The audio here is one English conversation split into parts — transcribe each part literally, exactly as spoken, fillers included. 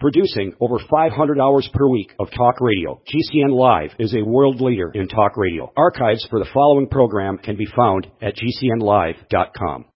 Producing over five hundred hours per week of talk radio, G C N Live is a world leader in talk radio. Archives for the following program can be found at G C N live dot com.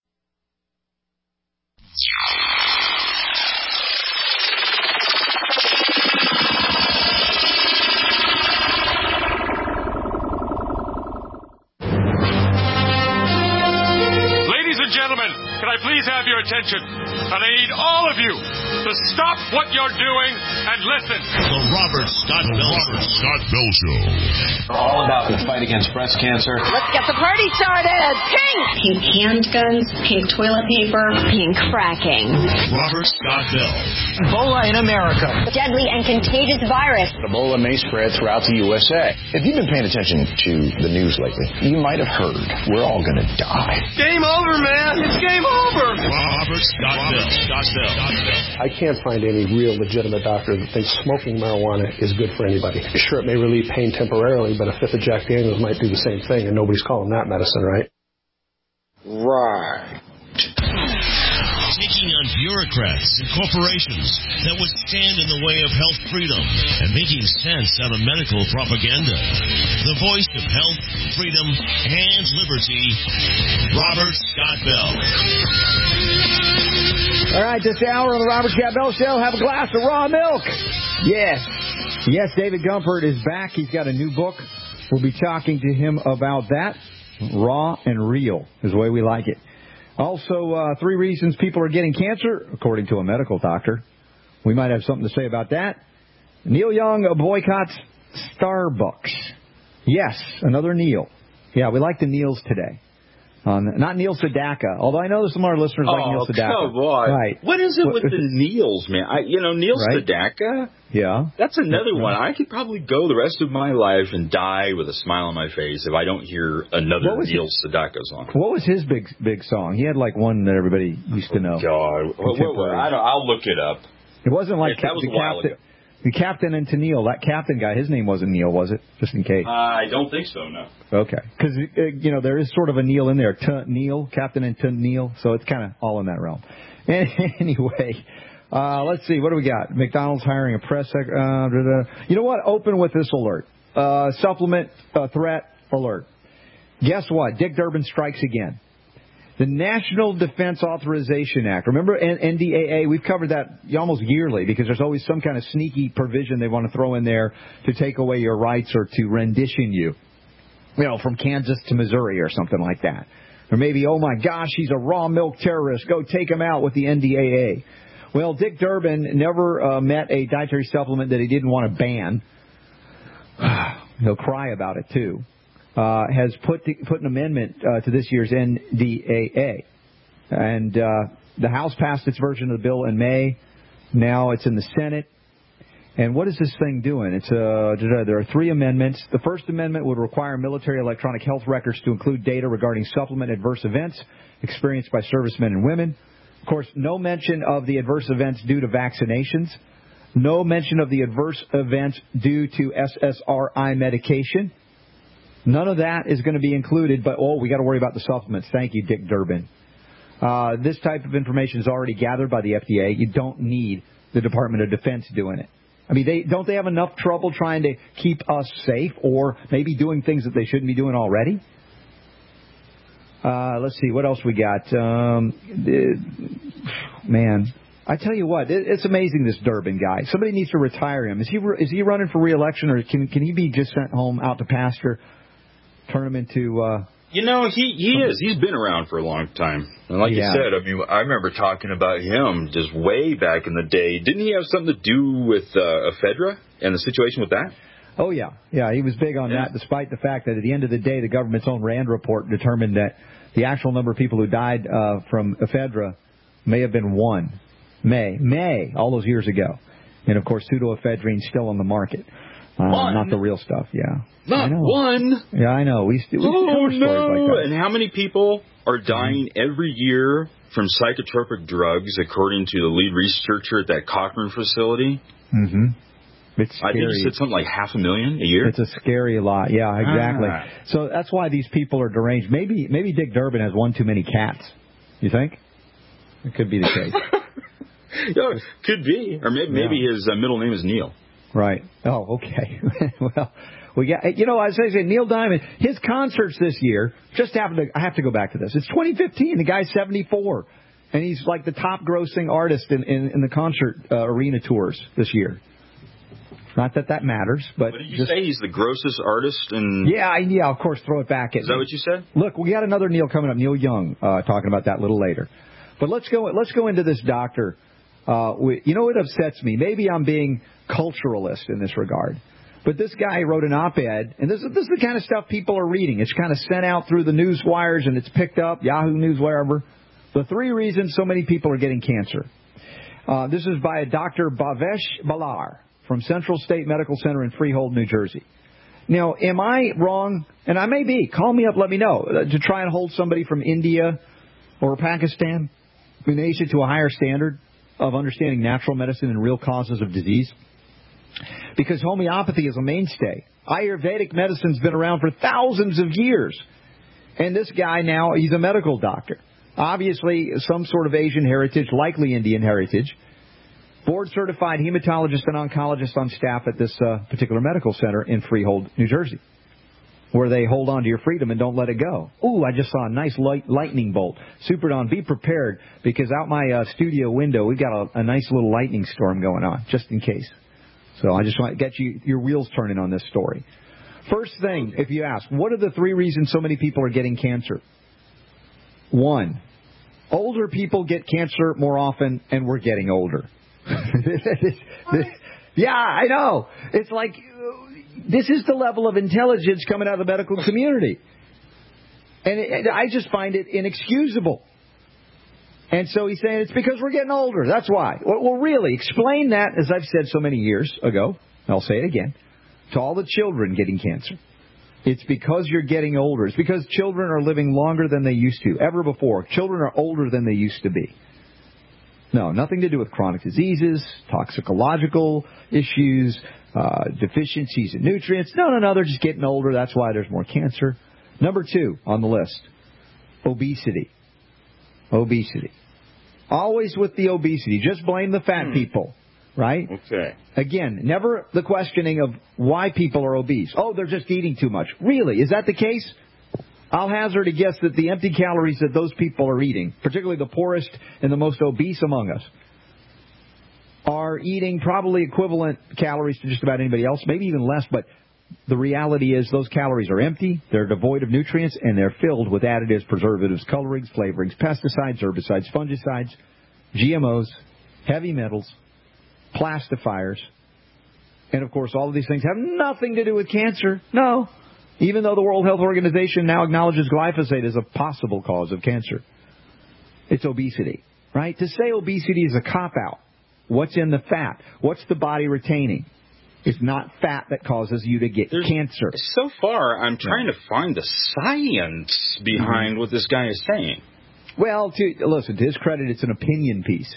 Can I please have your attention? And I need all of you to stop what you're doing and listen. The Robert Scott Bell, Robert Scott Bell Show. All about the fight against breast cancer. Let's get the party started. Pink! Pink handguns, pink toilet paper, pink fracking. Robert Scott Bell. Ebola in America. Deadly and contagious virus. Ebola may spread throughout the U S A. If you've been paying attention to the news lately, you might have heard we're all going to die. Game over, man. It's game over. Robert Scott Bell. Scott Bell. I can't find any real legitimate doctor that thinks smoking marijuana is good for anybody. Sure, it may relieve pain temporarily, but a fifth of Jack Daniels might do the same thing, and nobody's calling that medicine, right? Right. Taking on bureaucrats and corporations that would stand in the way of health freedom and making sense out of medical propaganda. The voice of health, freedom, and liberty, Robert Scott Bell. All right, this hour on the Robert Scott Bell Show, have a glass of raw milk. Yes. Yes, David Gumpert is back. He's got a new book. We'll be talking to him about that. Raw and real is the way we like it. Also, uh, three reasons people are getting cancer, according to a medical doctor. We might have something to say about that. Neil Young boycotts Starbucks. Yes, another Neil. Yeah, we like the Neils today. Um, not Neil Sedaka, although I know some of our listeners oh, like Neil Sedaka. Come on. Right. What is it with the Neils, man? I, you know, Neil right? Sedaka? Yeah. That's another one. I could probably go the rest of my life and die with a smile on my face if I don't hear another Neil his, Sedaka song. What was his big big song? He had like one that everybody used to know. Oh, God. What, what, what, I don't, I'll look it up. It wasn't like it, that was the a while captain. ago. The captain and Tennille, that captain guy, his name wasn't Neil, was it? Just in case. Uh, I don't think so, no. Okay. Because, uh, you know, there is sort of a Neil in there. T- Neil, Captain and Tennille. So it's kind of all in that realm. Anyway, uh, let's see. What do we got? McDonald's hiring a press sec- uh, da, da. You know what? Open with this alert. Uh, supplement uh, threat alert. Guess what? Dick Durbin strikes again. The National Defense Authorization Act. Remember N D A A? We've covered that almost yearly because there's always some kind of sneaky provision they want to throw in there to take away your rights or to rendition you. You know, from Kansas to Missouri or something like that. Or maybe, oh my gosh, he's a raw milk terrorist. Go take him out with the N D A A. Well, Dick Durbin never uh, met a dietary supplement that he didn't want to ban. He'll cry about it, too. Uh, has put to, put an amendment uh, to this year's N D A A. And uh, the House passed its version of the bill in May. Now it's in the Senate. And what is this thing doing? It's uh, there are three amendments. The First Amendment would require military electronic health records to include data regarding supplement adverse events experienced by servicemen and women. Of course, no mention of the adverse events due to vaccinations. No mention of the adverse events due to S S R I medication. None of that is going to be included, but, oh, we got to worry about the supplements. Thank you, Dick Durbin. Uh, this type of information is already gathered by the F D A. You don't need the Department of Defense doing it. I mean, they don't they have enough trouble trying to keep us safe or maybe doing things that they shouldn't be doing already? Uh, let's see, what else we got? Um, uh, man, I tell you what, it, it's amazing, this Durbin guy. Somebody needs to retire him. Is he is he running for re-election, or can can he be just sent home out to pasture? Turn him into... Uh, you know, he, he is. He's been around for a long time. And like yeah. you said, I mean, I remember talking about him just way back in the day. Didn't he have something to do with uh, ephedra and the situation with that? Oh, yeah. Yeah, he was big on yeah. that, despite the fact that at the end of the day, the government's own RAND report determined that the actual number of people who died uh, from ephedra may have been one. May. May, all those years ago. And, of course, pseudoephedrine's still on the market. Uh, not the real stuff, yeah. Not one. Yeah, I know. We, we oh, stories no. like that. And how many people are dying mm-hmm. every year from psychotropic drugs, according to the lead researcher at that Cochrane facility? Mm-hmm. It's scary. I think he said something like half a million a year. It's a scary lot. Yeah, exactly. Ah. So that's why these people are deranged. Maybe maybe Dick Durbin has one too many cats. You think? It could be the case. Yeah, could be. Or maybe, maybe Yeah. his uh, middle name is Neil. Right. Oh, okay. Well, we got, you know, I was saying Neil Diamond, his concerts this year, just happened to, I have to go back to this. It's twenty fifteen. The guy's seventy-four. And he's like the top grossing artist in, in, in the concert uh, arena tours this year. Not that that matters, but... What did you just, say? He's the grossest artist in... Yeah, I, yeah, of course, throw it back at Is that me. what you said? Look, we got another Neil coming up, Neil Young, uh, talking about that a little later. But let's go Let's go into this doctor. Uh, we, you know what upsets me? Maybe I'm being culturalist in this regard. But this guy wrote an op-ed, and this is, this is the kind of stuff people are reading. It's kind of sent out through the news wires, and it's picked up, Yahoo News, wherever. The three reasons so many people are getting cancer. Uh, this is by a Doctor Bhavesh Balar from Central State Medical Center in Freehold, New Jersey. Now, am I wrong? And I may be. Call me up, let me know. Uh, to try and hold somebody from India or Pakistan in Asia to a higher standard of understanding natural medicine and real causes of disease. Because homeopathy is a mainstay. Ayurvedic medicine's been around for thousands of years. And this guy now, he's a medical doctor. Obviously, some sort of Asian heritage, likely Indian heritage. Board-certified hematologist and oncologist on staff at this uh, particular medical center in Freehold, New Jersey, where they hold on to your freedom and don't let it go. Ooh, I just saw a nice light, lightning bolt. Super Don, be prepared, because out my uh, studio window, we've got a, a nice little lightning storm going on, just in case. So I just want to get you your wheels turning on this story. First thing, if you ask, what are the three reasons so many people are getting cancer? One, older people get cancer more often, and we're getting older. Yeah, I know. It's like, this is the level of intelligence coming out of the medical community. And it, I just find it inexcusable. And so he's saying it's because we're getting older. That's why. Well, well, really, explain that, as I've said so many years ago, and I'll say it again, to all the children getting cancer. It's because you're getting older. It's because children are living longer than they used to, ever before. Children are older than they used to be. No, nothing to do with chronic diseases, toxicological issues, uh, deficiencies in nutrients. No, no, no, they're just getting older. That's why there's more cancer. Number two on the list, obesity. Obesity. Always with the obesity. Just blame the fat hmm. people, right? Okay. Again, never the questioning of why people are obese. Oh, they're just eating too much. Really? Is that the case? I'll hazard a guess that the empty calories that those people are eating, particularly the poorest and the most obese among us, are eating probably equivalent calories to just about anybody else, maybe even less, but the reality is those calories are empty, they're devoid of nutrients, and they're filled with additives, preservatives, colorings, flavorings, pesticides, herbicides, fungicides, G M Os, heavy metals, plastifiers, and of course all of these things have nothing to do with cancer. No. Even though the World Health Organization now acknowledges glyphosate as a possible cause of cancer. It's obesity, right? To say obesity is a cop-out. What's in the fat? What's the body retaining? It's not fat that causes you to get There's, cancer. So far, I'm trying yeah. to find the science behind mm-hmm. what this guy is saying. Well, to, listen, to his credit, it's an opinion piece.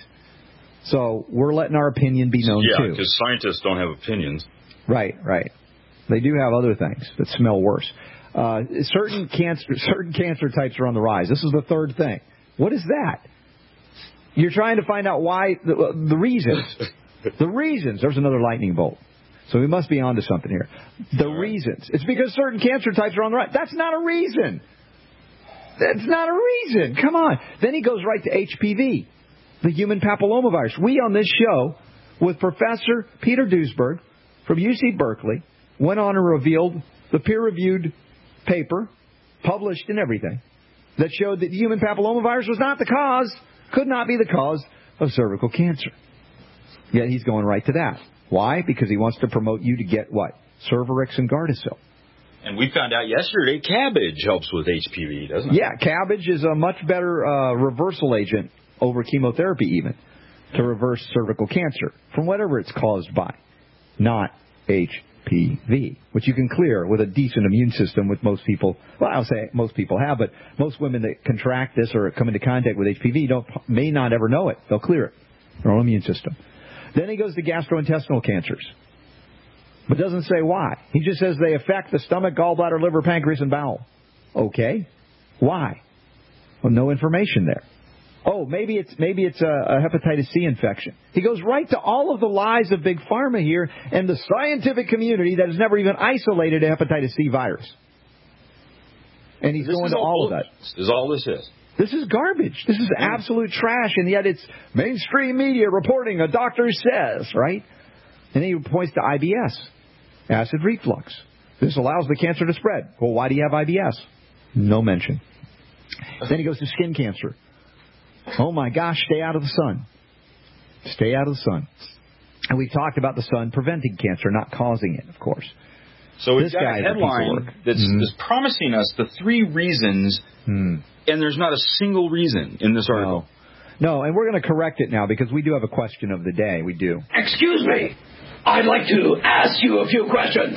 So we're letting our opinion be known, yeah, too. Yeah, because scientists don't have opinions. Right, right. They do have other things that smell worse. Uh, certain cancer, certain cancer types are on the rise. This is the third thing. What is that? You're trying to find out why the, the reasons. The reasons. There's another lightning bolt. So we must be onto something here. The right. reasons. It's because certain cancer types are on the rise. That's not a reason. That's not a reason. Come on. Then he goes right to H P V, the human papillomavirus. We on this show with Professor Peter Duesberg from U C Berkeley went on and revealed the peer-reviewed paper, published and everything, that showed that the human papillomavirus was not the cause, could not be the cause of cervical cancer. Yet he's going right to that. Why? Because he wants to promote you to get what? Cervarix and Gardasil. And we found out yesterday cabbage helps with H P V, doesn't it? Yeah, cabbage is a much better uh, reversal agent over chemotherapy even to reverse cervical cancer from whatever it's caused by, not H P V. H P V, which you can clear with a decent immune system, with most people. Well, I'll say most people have, but most women that contract this or come into contact with H P V don't may not ever know it. They'll clear it, their own immune system. Then he goes to gastrointestinal cancers, but doesn't say why. He just says they affect the stomach, gallbladder, liver, pancreas, and bowel. Okay, why? Well, no information there. Oh, maybe it's maybe it's a, a hepatitis C infection. He goes right to all of the lies of Big Pharma here and the scientific community that has never even isolated a hepatitis C virus. And he's this going to all, all of that. This is all this is. This is garbage. This is absolute trash, and yet it's mainstream media reporting a doctor says, right? And then he points to I B S, acid reflux. This allows the cancer to spread. Well, why do you have I B S? No mention. Then he goes to skin cancer. Oh, my gosh, stay out of the sun. Stay out of the sun. And we've talked about the sun preventing cancer, not causing it, of course. So we've this got a headline a that's, mm. that's promising us the three reasons, mm. and there's not a single reason in this article. No, no, and we're going to correct it now because we do have a question of the day. We do. Excuse me. I'd like to ask you a few questions.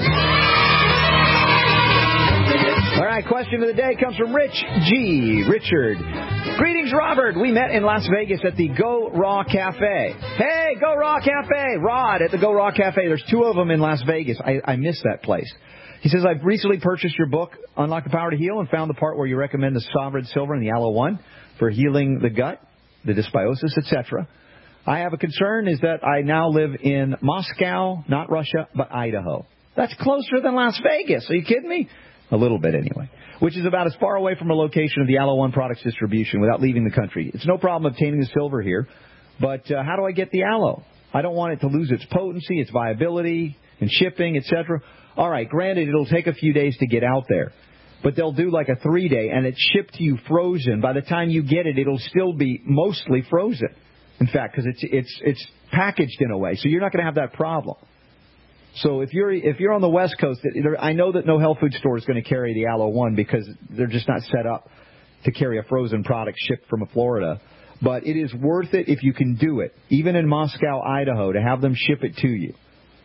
All right, question of the day comes from Rich G. Richard. Greetings, Robert. We met in Las Vegas at the Go Raw Cafe. Hey, Go Raw Cafe. Rod at the Go Raw Cafe. There's two of them in Las Vegas. I, I miss that place. He says, I've recently purchased your book, Unlock the Power to Heal, and found the part where you recommend the Sovereign Silver and the Aloe One for healing the gut, the dysbiosis, et cetera. I have a concern is that I now live in Moscow, not Russia, but Idaho. That's closer than Las Vegas. Are you kidding me? A little bit, anyway. Which is about as far away from a location of the Aloe One product's distribution without leaving the country. It's no problem obtaining the silver here, but uh, how do I get the aloe? I don't want it to lose its potency, its viability, and shipping, et cetera. All right, granted, it'll take a few days to get out there, but they'll do like a three-day, and it's shipped to you frozen. By the time you get it, it'll still be mostly frozen. In fact, because it's it's it's packaged in a way, so you're not going to have that problem. So if you're if you're on the West Coast, I know that no health food store is going to carry the Aloe One because they're just not set up to carry a frozen product shipped from Florida. But it is worth it if you can do it, even in Moscow, Idaho, to have them ship it to you.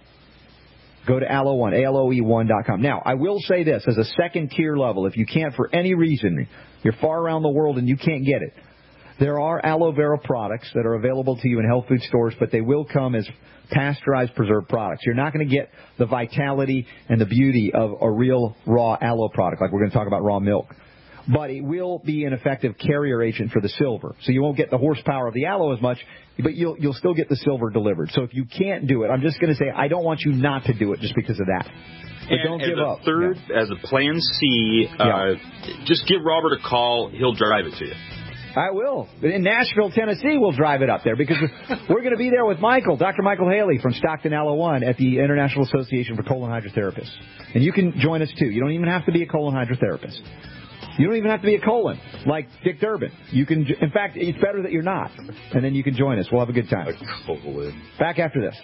Go to Aloe One, A L O E one dot com. Now, I will say this, as a second tier level, if you can't for any reason, you're far around the world and you can't get it, there are aloe vera products that are available to you in health food stores, but they will come as pasteurized, preserved products. You're not going to get the vitality and the beauty of a real raw aloe product, like we're going to talk about raw milk. But it will be an effective carrier agent for the silver. So you won't get the horsepower of the aloe as much, but you'll you'll still get the silver delivered. So if you can't do it, I'm just going to say I don't want you not to do it just because of that. But and don't as give a up. Third, yeah. As a plan C, uh, yeah. just give Robert a call. He'll drive it to you. I will. In Nashville, Tennessee, we'll drive it up there because we're going to be there with Michael, Doctor Michael Haley from Stockton Aloe One at the International Association for Colon Hydrotherapists. And you can join us, too. You don't even have to be a colon hydrotherapist. You don't even have to be a colon, like Dick Durbin. You can. In fact, it's better that you're not. And then you can join us. We'll have a good time. Back after this.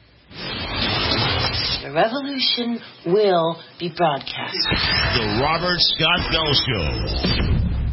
The revolution will be broadcast. The Robert Scott Bell Show.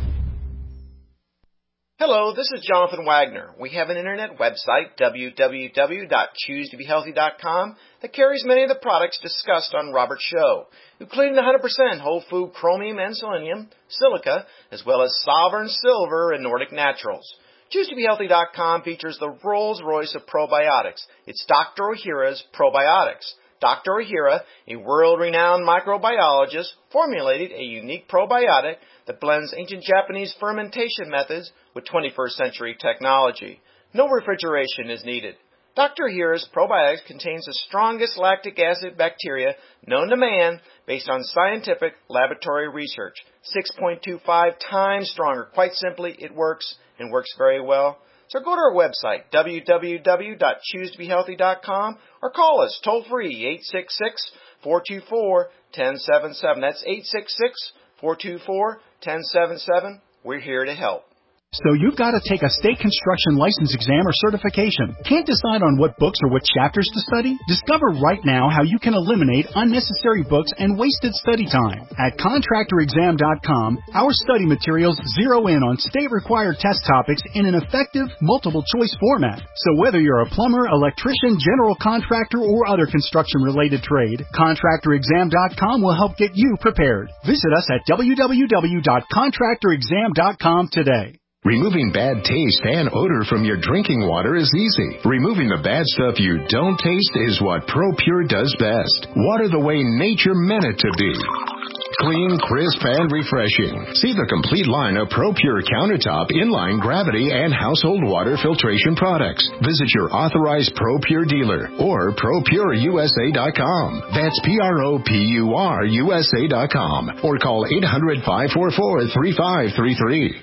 Hello, this is Jonathan Wagner. We have an internet website, w w w dot choose to be healthy dot com, that carries many of the products discussed on Robert's show, including one hundred percent whole food chromium and selenium, silica, as well as Sovereign Silver and Nordic Naturals. choose to be healthy dot com features the Rolls-Royce of probiotics. It's Doctor Ohhira's Probiotics. Doctor Ohhira, a world-renowned microbiologist, formulated a unique probiotic that blends ancient Japanese fermentation methods with twenty-first century technology. No refrigeration is needed. Doctor Ohhira's probiotics contains the strongest lactic acid bacteria known to man based on scientific laboratory research. six point two five times stronger. Quite simply, it works and works very well. So go to our website, w w w dot choose to be healthy dot com, or call us toll-free, eight six six, four two four, one zero seven seven. That's eight six six, four two four, one zero seven seven. We're here to help. So you've got to take a state construction license exam or certification. Can't decide on what books or what chapters to study? Discover right now how you can eliminate unnecessary books and wasted study time. At contractor exam dot com, our study materials zero in on state-required test topics in an effective, multiple-choice format. So whether you're a plumber, electrician, general contractor, or other construction-related trade, contractor exam dot com will help get you prepared. Visit us at w w w dot contractor exam dot com today. Removing bad taste and odor from your drinking water is easy. Removing the bad stuff you don't taste is what ProPure does best. Water the way nature meant it to be. Clean, crisp, and refreshing. See the complete line of ProPure countertop, inline, gravity, and household water filtration products. Visit your authorized ProPure dealer or pro pure U S A dot com. That's P R O P U R U S A dot com or call eight hundred, five four four, three five three three.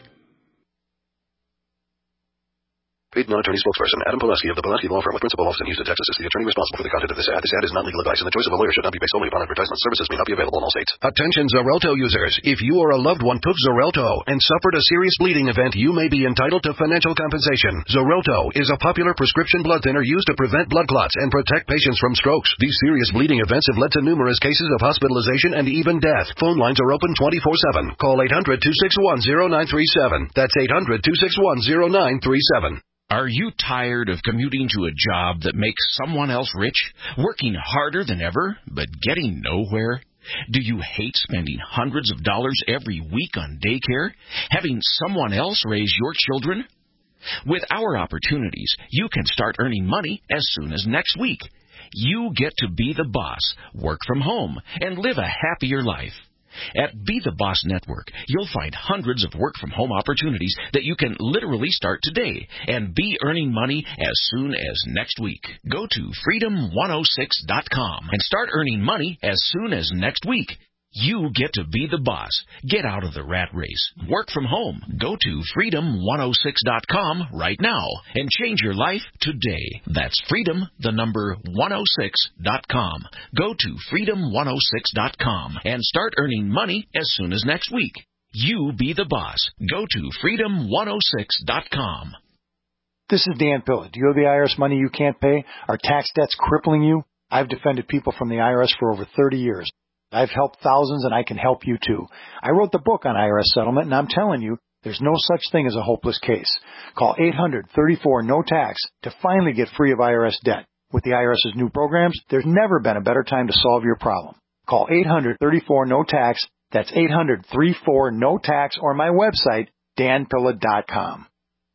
Paid non-attorney spokesperson Adam Pulaski of the Pulaski Law Firm with principal office in Houston, Texas is the attorney responsible for the content of this ad. This ad is not legal advice, and the choice of a lawyer should not be based solely upon advertisement. Services may not be available in all states. Attention Xarelto users. If you or a loved one took Xarelto and suffered a serious bleeding event, you may be entitled to financial compensation. Xarelto is a popular prescription blood thinner used to prevent blood clots and protect patients from strokes. These serious bleeding events have led to numerous cases of hospitalization and even death. Phone lines are open twenty-four seven. Call eight hundred, two six one, zero nine three seven. That's eight hundred, two six one, zero nine three seven. Are you tired of commuting to a job that makes someone else rich, working harder than ever, but getting nowhere? Do you hate spending hundreds of dollars every week on daycare, having someone else raise your children? With our opportunities, you can start earning money as soon as next week. You get to be the boss, work from home, and live a happier life. At Be the Boss Network, you'll find hundreds of work-from-home opportunities that you can literally start today and be earning money as soon as next week. Go to freedom one oh six dot com and start earning money as soon as next week. You get to be the boss. Get out of the rat race. Work from home. Go to freedom one oh six dot com right now and change your life today. That's freedom, the number one oh six dot com. Go to freedom one oh six dot com and start earning money as soon as next week. You be the boss. Go to freedom one oh six dot com. This is Dan Pilla. Do you owe the I R S money you can't pay? Are tax debts crippling you? I've defended people from the I R S for over thirty years. I've helped thousands, and I can help you, too. I wrote the book on I R S settlement, and I'm telling you, there's no such thing as a hopeless case. Call eight hundred, thirty-four, N O T A X to finally get free of I R S debt. With the IRS's new programs, there's never been a better time to solve your problem. Call eight hundred, thirty-four, N O T A X. That's eight hundred, thirty-four, N O T A X, or my website, dan pilla dot com.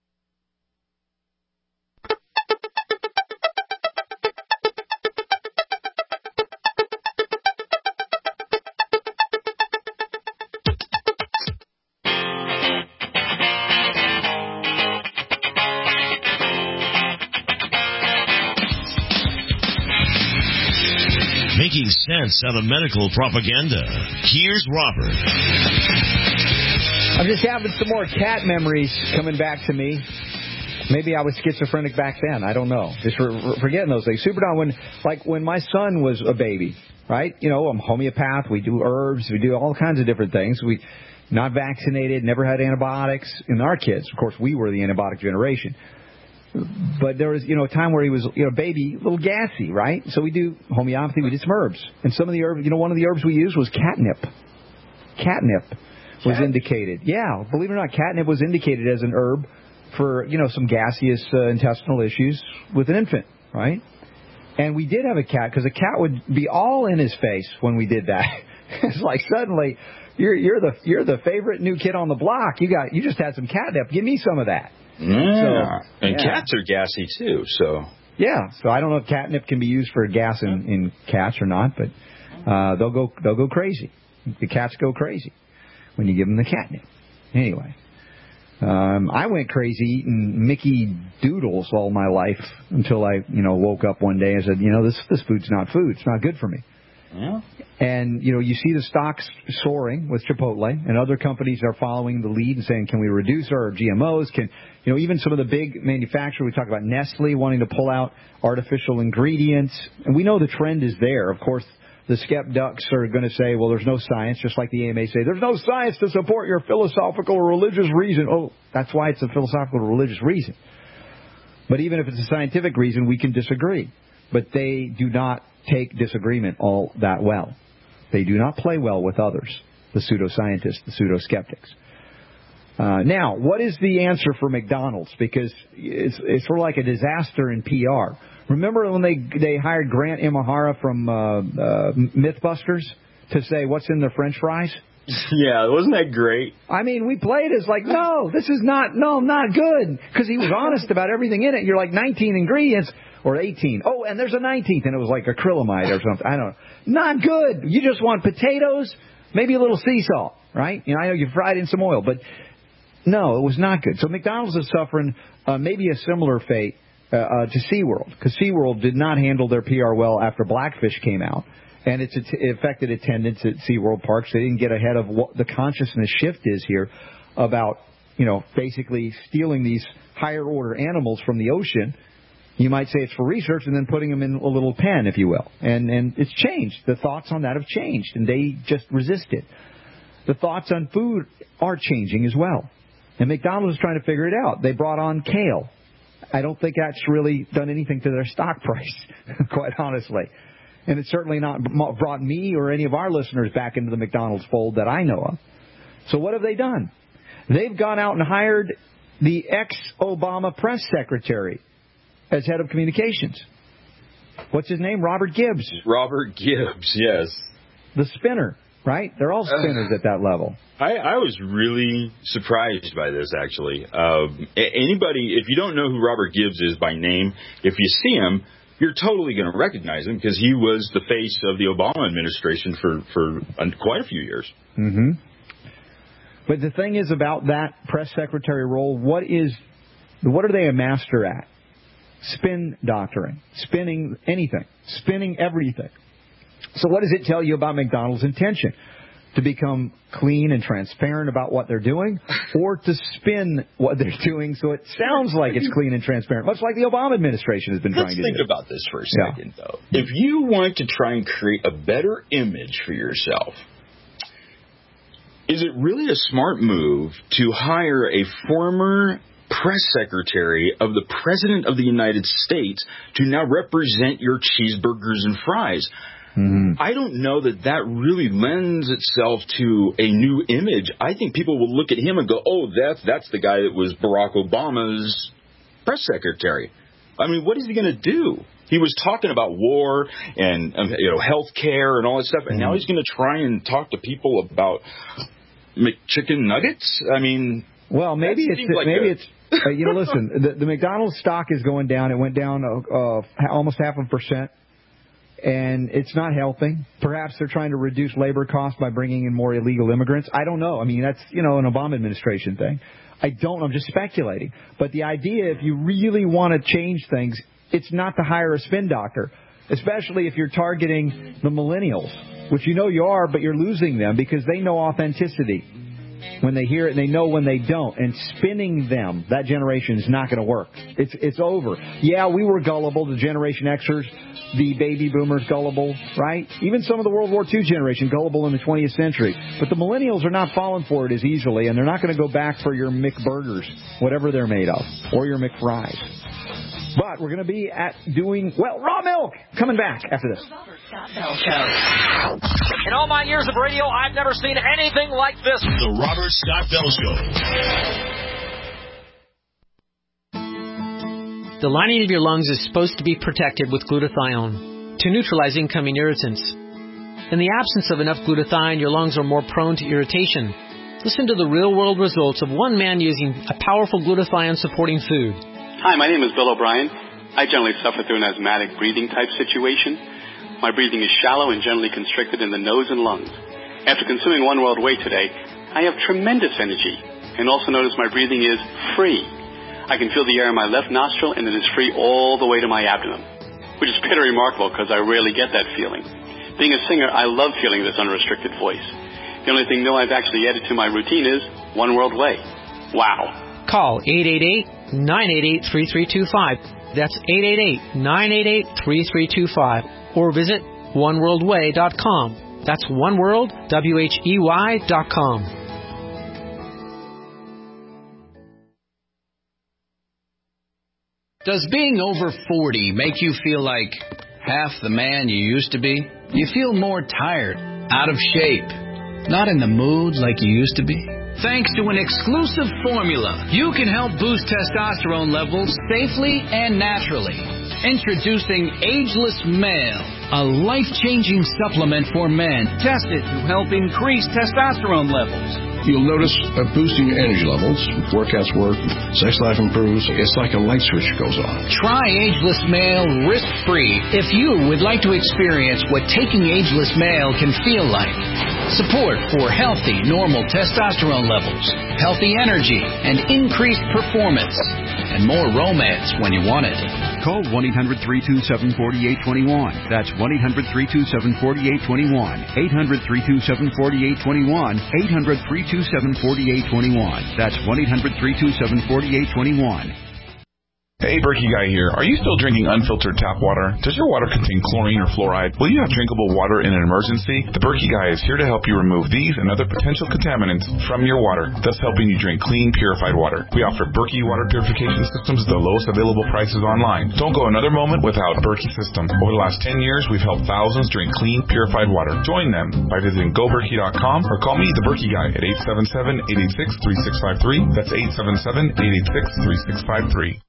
Making sense out of medical propaganda. Here's Robert. I'm just having some more cat memories coming back to me. Maybe I was schizophrenic back then. I don't know. Just for, forgetting those things. Super Don, when, like when my son was a baby, right? You know, I'm homeopath. We do herbs. We do all kinds of different things. We not vaccinated, never had antibiotics. And our kids, of course, we were the antibiotic generation. But there was, you know, a time where he was, you know, baby, a little gassy, right? So we do homeopathy, we did some herbs. And some of the herbs, you know, one of the herbs we used was catnip. Catnip was Cat? indicated. Yeah, believe it or not, catnip was indicated as an herb for, you know, some gaseous uh, intestinal issues with an infant, right? And we did have a cat, because a cat would be all in his face when we did that. It's like suddenly, you're you're the you're the favorite new kid on the block. You got you just had some catnip. Give me some of that. Yeah, so, and yeah. Cats are gassy too, so. Yeah, so I don't know if catnip can be used for gas in, in cats or not, but uh, they'll go they'll go crazy. The cats go crazy when you give them the catnip. Anyway, um, I went crazy eating Mickey Doodles all my life until I, you know, woke up one day and said, you know, this this food's not food. It's not good for me. Yeah. And, you know, you see the stocks soaring with Chipotle, and other companies are following the lead and saying, can we reduce our G M Os? Can, you know, even some of the big manufacturers, we talk about Nestle wanting to pull out artificial ingredients. And we know the trend is there. Of course, the skeptics are going to say, well, there's no science, just like the A M A say, there's no science to support your philosophical or religious reason. Oh, that's why it's a philosophical or religious reason. But even if it's a scientific reason, we can disagree. But they do not take disagreement all that well. They do not play well with others, the pseudoscientists, the pseudo-skeptics. Uh, now, what is the answer for McDonald's? Because it's, it's sort of like a disaster in P R. Remember when they they hired Grant Imahara from uh, uh, Mythbusters to say, what's in the French fries? Yeah, wasn't that great? I mean, we played as like, no, this is not, no, not good. Because he was honest about everything in it. You're like nineteen ingredients. Or eighteen. Oh, and there's a nineteenth, and it was like acrylamide or something. I don't know. Not good. You just want potatoes, Maybe a little sea salt, right? You know, I know you fried in some oil, but no, it was not good. So McDonald's is suffering uh, maybe a similar fate uh, uh, to SeaWorld, because SeaWorld did not handle their P R well after Blackfish came out, and it's it affected attendance at SeaWorld parks. They didn't get ahead of what the consciousness shift is here about, you know, basically stealing these higher-order animals from the ocean. You might say it's for research, and then putting them in a little pen, if you will. And and it's changed. The thoughts on that have changed, and they just resist it. The thoughts on food are changing as well. And McDonald's is trying to figure it out. They brought on kale. I don't think that's really done anything to their stock price, quite honestly. And it's certainly not brought me or any of our listeners back into the McDonald's fold that I know of. So what have they done? They've gone out and hired the ex-Obama press secretary as head of communications. What's his name? Robert Gibbs. Robert Gibbs, yes. The spinner, right? They're all spinners uh, at that level. I, I was really surprised by this, actually. Um, anybody, if you don't know who Robert Gibbs is by name, if you see him, you're totally going to recognize him because he was the face of the Obama administration for, for quite a few years. Mm-hmm. But the thing is about that press secretary role, what is, what are they a master at? Spin doctoring, spinning anything, spinning everything. So what does it tell you about McDonald's intention? To become clean and transparent about what they're doing, or to spin what they're doing so it sounds like it's clean and transparent, much like the Obama administration has been Let's trying to do. Let's think about this for a second, yeah. though. If you want to try and create a better image for yourself, is it really a smart move to hire a former press secretary of the President of the United States to now represent your cheeseburgers and fries? Mm-hmm. I don't know that that really lends itself to a new image. I think people will look at him and go, oh, that's, that's the guy that was Barack Obama's press secretary. I mean, what is he going to do? He was talking about war and, um, you know, health care and all that stuff, and mm-hmm. now he's going to try and talk to people about McChicken nuggets? I mean... Well, maybe it's like maybe a... it's uh, you know, listen, the, the McDonald's stock is going down. It went down uh, uh, almost half a percent, and it's not helping. Perhaps they're trying to reduce labor costs by bringing in more illegal immigrants. I don't know. I mean, that's, you know, an Obama administration thing. I don't. I'm just speculating. But the idea, if you really want to change things, it's not to hire a spin doctor, especially if you're targeting the millennials, which you know you are, but you're losing them because they know authenticity. When they hear it, and they know when they don't. And spinning them, that generation is not going to work. It's it's over. Yeah, we were gullible, the Generation Xers, the baby boomers gullible, right? Even some of the World War Two generation gullible in the twentieth century. But the millennials are not falling for it as easily, and they're not going to go back for your McBurgers, whatever they're made of, or your McFries. But we're going to be at doing, well, raw milk, coming back after this. Scott Bell Show. In all my years of radio, I've never seen anything like this. The Robert Scott Bell Show. The lining of your lungs is supposed to be protected with glutathione to neutralize incoming irritants. In the absence of enough glutathione, your lungs are more prone to irritation. Listen to the real-world results of one man using a powerful glutathione-supporting food. Hi, my name is Bill O'Brien. I generally suffer through an asthmatic breathing type situation. My breathing is shallow and generally constricted in the nose and lungs. After consuming One World Whey today, I have tremendous energy and also notice my breathing is free. I can feel the air in my left nostril and it is free all the way to my abdomen, which is pretty remarkable because I rarely get that feeling. Being a singer, I love feeling this unrestricted voice. The only thing new I've actually added to my routine is One World Whey. Wow. Call eight eight eight, nine eight eight, three three two five. That's eight eight eight, nine eight eight, three three two five. Or visit one world way dot com. That's oneworld, W H E Y dot com. Does being over forty make you feel like half the man you used to be? You feel more tired, out of shape, not in the mood like you used to be? Thanks to an exclusive formula, you can help boost testosterone levels safely and naturally. Introducing Ageless Male, a life-changing supplement for men tested to help increase testosterone levels. You'll notice a boost in your energy levels, workouts work, sex life improves. It's like a light switch goes on. Try Ageless Male risk-free if you would like to experience what taking Ageless Male can feel like. support for healthy, normal testosterone levels, healthy energy, and increased performance, and more romance when you want it. Call one eight hundred, three two seven, four eight two one. That's one eight hundred, three two seven, four eight two one. eight hundred, three two seven, four eight two one. eight hundred, three two seven, four eight two one. That's one eight hundred, three two seven, four eight two one. Hey, Berkey Guy here. Are you still drinking unfiltered tap water? Does your water contain chlorine or fluoride? Will you have drinkable water in an emergency? The Berkey Guy is here to help you remove these and other potential contaminants from your water, thus helping you drink clean, purified water. We offer Berkey water purification systems at the lowest available prices online. Don't go another moment without Berkey system. Over the last ten years, we've helped thousands drink clean, purified water. Join them by visiting go berkey dot com or call me, the Berkey Guy, at eight seven seven, eight eight six, three six five three. That's eight seven seven, eight eight six, three six five three.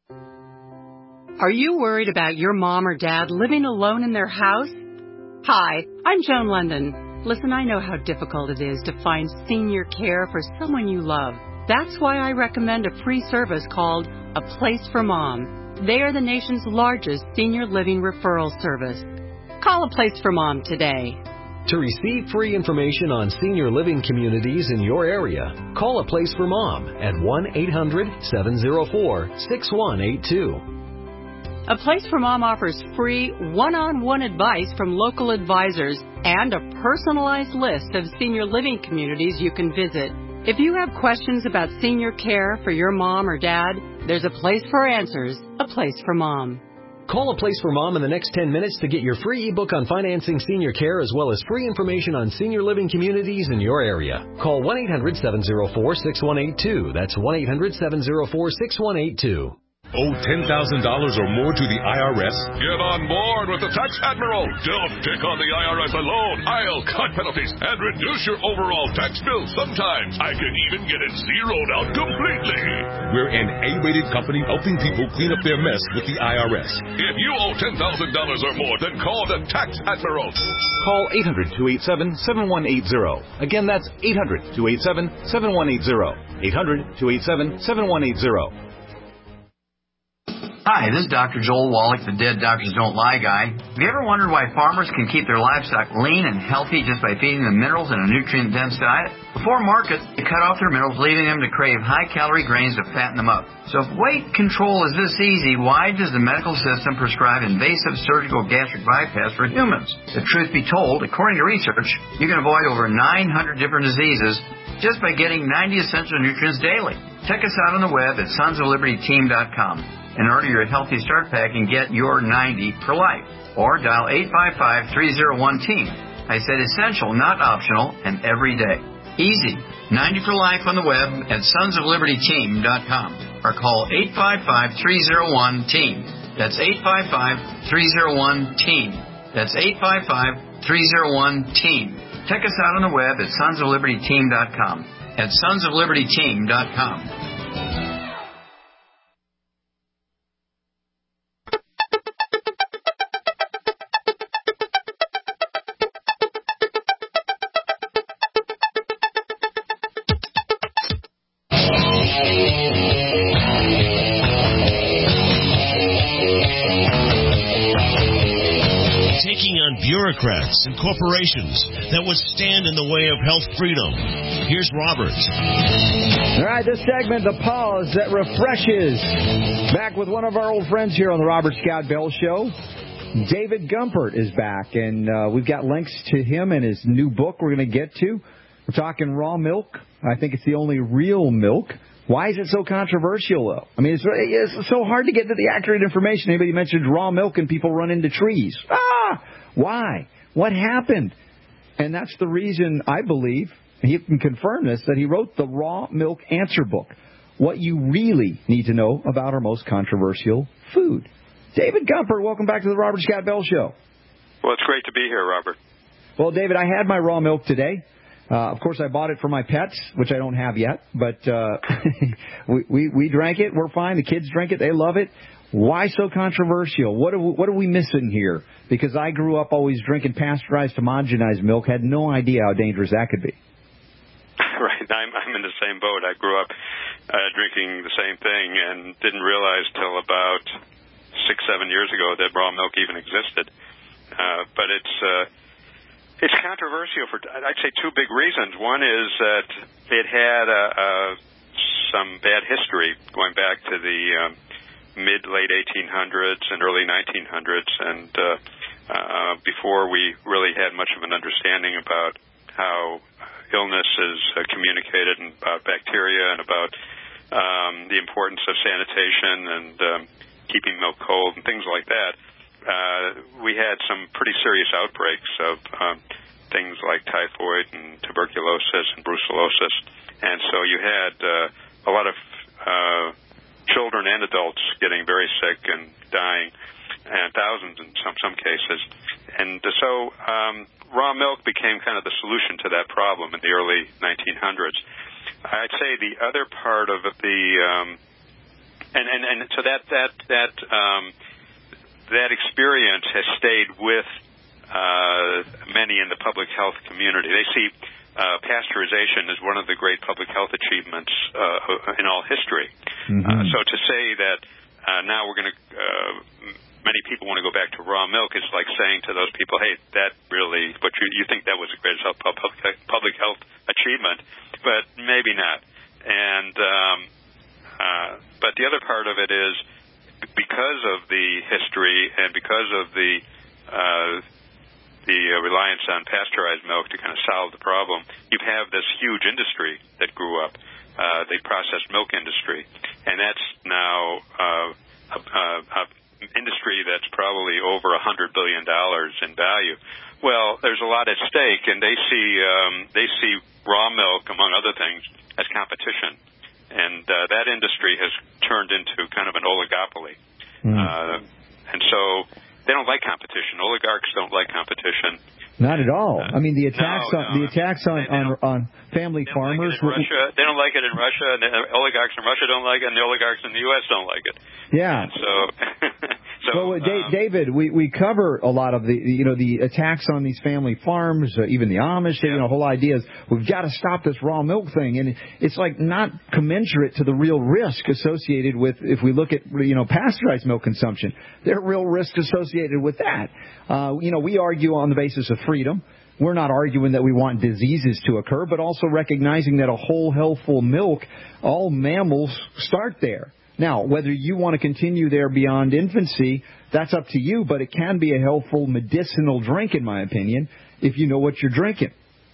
Are you worried about your mom or dad living alone in their house? Hi, I'm Joan London. Listen, I know how difficult it is to find senior care for someone you love. That's why I recommend a free service called A Place for Mom. They are the nation's largest senior living referral service. Call A Place for Mom today. To receive free information on senior living communities in your area, call A Place for Mom at one eight hundred, seven oh four, six one eight two. A Place for Mom offers free one-on-one advice from local advisors and a personalized list of senior living communities you can visit. If you have questions about senior care for your mom or dad, there's a place for answers, A Place for Mom. Call A Place for Mom in the next ten minutes to get your free ebook on financing senior care as well as free information on senior living communities in your area. Call one eight hundred, seven oh four, six one eight two. That's one eight hundred, seven oh four, six one eight two. Owe ten thousand dollars or more to the I R S? Get on board with the Tax Admiral. Don't take on the I R S alone. I'll cut penalties and reduce your overall tax bill. Sometimes I can even get it zeroed out completely. We're an A-rated company helping people clean up their mess with the I R S. If you owe ten thousand dollars or more, then call the Tax Admiral. Call eight hundred, two eight seven, seven one eight zero. Again, that's eight hundred, two eight seven, seven one eight zero. eight hundred, two eight seven, seven one eight zero. Hi, this is Doctor Joel Wallach, the Dead Doctors Don't Lie guy. Have you ever wondered why farmers can keep their livestock lean and healthy just by feeding them minerals in a nutrient-dense diet? Before market, they cut off their minerals, leaving them to crave high-calorie grains to fatten them up. So if weight control is this easy, why does the medical system prescribe invasive surgical gastric bypass for humans? The truth be told, according to research, you can avoid over nine hundred different diseases just by getting ninety essential nutrients daily. Check us out on the web at sons of liberty team dot com. And order your Healthy Start Pack and get your ninety for life. Or dial eight five five, three oh one, team. I said essential, not optional, and every day. Easy. ninety for life on the web at sons of liberty team dot com. Or call eight five five, three oh one, team. That's eight five five, three oh one, team. That's eight five five, three oh one, team. Check us out on the web at sons of liberty team dot com. At sons of liberty team dot com. Bureaucrats and corporations that would stand in the way of health freedom. Here's Robert. All right, this segment, the pause that refreshes. Back with one of our old friends here on the Robert Scott Bell Show. David Gumpert is back, and uh, we've got links to him and his new book we're going to get to. We're talking raw milk. I think it's the only real milk. Why is it so controversial, though? I mean, it's, it's so hard to get to the accurate information. Anybody mentions raw milk and people run into trees. Ah! Why? What happened? And that's the reason, I believe, he can confirm this, that he wrote the Raw Milk Answer Book. What you really need to know about our most controversial food. David Gumpert, welcome back to the Robert Scott Bell Show. Well, it's great to be here, Robert. Well, David, I had my raw milk today. Uh, of course, I bought it for my pets, which I don't have yet. But uh, we, we we drank it. We're fine. The kids drink it. They love it. Why so controversial? What are we, what are we missing here? Because I grew up always drinking pasteurized, homogenized milk. Had no idea how dangerous that could be. Right. I'm, I'm in the same boat. I grew up uh, drinking the same thing and didn't realize till about six, seven years ago that raw milk even existed. Uh, but it's... Uh, It's controversial for, I'd say, two big reasons. One is that it had uh, uh, some bad history going back to the um, mid-late eighteen hundreds and early nineteen hundreds, and uh, uh, before we really had much of an understanding about how illness is uh, communicated and about bacteria and about um, the importance of sanitation and um, keeping milk cold and things like that. Uh, we had some pretty serious outbreaks of um, things like typhoid and tuberculosis and brucellosis. And so you had uh, a lot of uh, children and adults getting very sick and dying, and thousands in some, some cases. And so um, raw milk became kind of the solution to that problem in the early nineteen hundreds. I'd say the other part of the, um, and, and, and so that, that, that, um, that experience has stayed with uh, many in the public health community. They see uh, pasteurization as one of the great public health achievements uh, in all history. Mm-hmm. Uh, so to say that uh, now we're going to, uh, many people want to go back to raw milk is like saying to those people, hey, that really, but you, you think that was the greatest public, public health achievement, but maybe not. And um, uh, but the other part of it is, because of the history and because of the uh, the uh, reliance on pasteurized milk to kind of solve the problem, you have this huge industry that grew up, uh, the processed milk industry, and that's now uh, a, a, a industry that's probably over a hundred billion dollars in value. Well, there's a lot at stake, and they see um, they see raw milk, among other things, as competition. And uh, that industry has turned into kind of an oligopoly. Mm. Uh, and so they don't like competition. Oligarchs don't like competition. Not at all. Uh, I mean, the attacks no, on no. the attacks on, on, on family they don't farmers. Like it in Russia. They don't like it in Russia, and the oligarchs in Russia don't like it, and the oligarchs in the U S don't like it. Yeah. And so, so well, um, da- David, we, we cover a lot of the you know the attacks on these family farms, uh, even the Amish. Yeah. You know, whole idea is we've got to stop this raw milk thing, and it's like not commensurate to the real risk associated with, if we look at you know pasteurized milk consumption, there are real risks associated with that. Uh, you know, we argue on the basis of freedom. We're not arguing that we want diseases to occur, but also recognizing that a whole, healthful milk, all mammals start there. Now, whether you want to continue there beyond infancy, that's up to you, but it can be a healthful medicinal drink, in my opinion, if you know what you're drinking.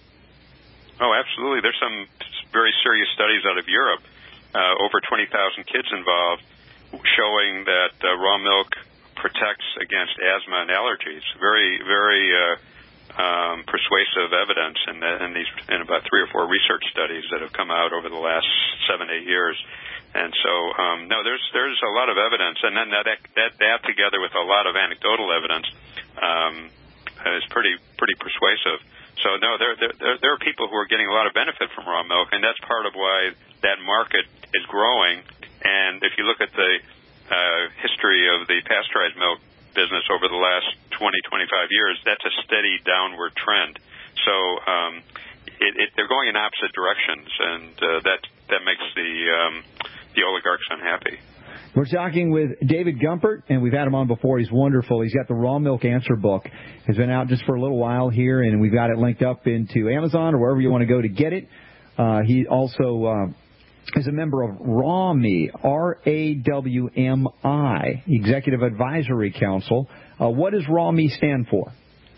Oh, absolutely. There's some very serious studies out of Europe, uh, over twenty thousand kids involved, showing that uh, raw milk protects against asthma and allergies. Very, very uh, um, persuasive evidence in, the, in these in about three or four research studies that have come out over the last seven, eight years. And so, um, no, there's there's a lot of evidence, and then that that that together with a lot of anecdotal evidence um, is pretty pretty persuasive. So, no, there, there there are people who are getting a lot of benefit from raw milk, and that's part of why that market is growing. And if you look at the uh, history of the pasteurized milk business over the last twenty, twenty-five years, that's a steady downward trend. So um, it, it, they're going in opposite directions, and uh, that that makes the um, the oligarchs unhappy. We're talking with David Gumpert, and we've had him on before. He's wonderful. He's got the Raw Milk Answer book. It's been out just for a little while here, and we've got it linked up into Amazon or wherever you want to go to get it. Uh, he also uh, is a member of R A W M I, R A W M I, Executive Advisory Council. Uh, what does R A W M I stand for?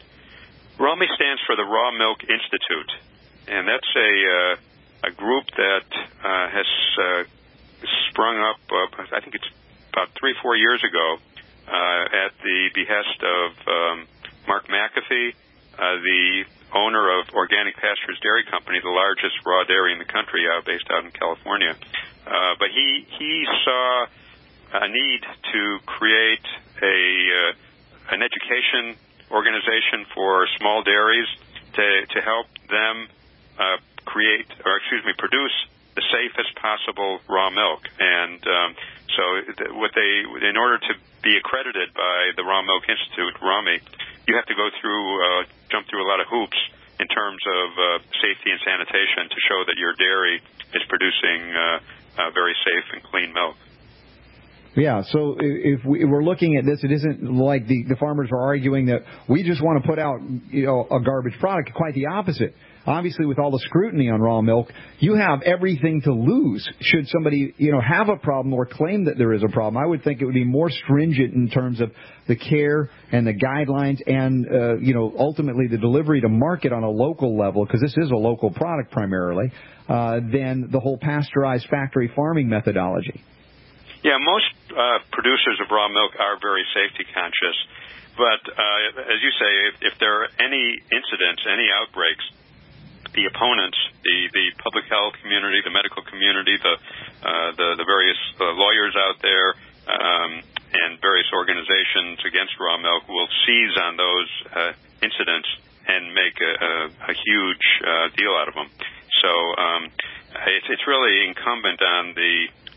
R A W M I stands for the Raw Milk Institute, and that's a uh, a group that uh, has uh, sprung up, uh, I think it's about three, four years ago, uh, at the behest of um, Mark McAfee, uh, the owner of Organic Pastures Dairy Company, the largest raw dairy in the country, uh, based out in California. Uh, but he he saw a need to create a uh, an education organization for small dairies to to help them uh, create, or excuse me, produce the safest possible raw milk. And um, so what they, in order to be accredited by the Raw Milk Institute, R A W M I, you have to go through, uh, jump through a lot of hoops in terms of uh, safety and sanitation to show that your dairy is producing uh, uh, very safe and clean milk. Yeah, so if we're looking at this, it isn't like the, the farmers are arguing that we just want to put out, you know, a garbage product. Quite the opposite. Obviously, with all the scrutiny on raw milk, you have everything to lose should somebody, you know, have a problem or claim that there is a problem. I would think it would be more stringent in terms of the care and the guidelines and, uh, you know, ultimately the delivery to market on a local level, because this is a local product primarily, uh, than the whole pasteurized factory farming methodology. Yeah, most uh, producers of raw milk are very safety conscious. But uh, as you say, if, if there are any incidents, any outbreaks, the opponents, the, the public health community, the medical community, the uh, the, the various uh, lawyers out there, um, and various organizations against raw milk will seize on those uh, incidents and make a, a, a huge uh, deal out of them. So um, it's, it's really incumbent on the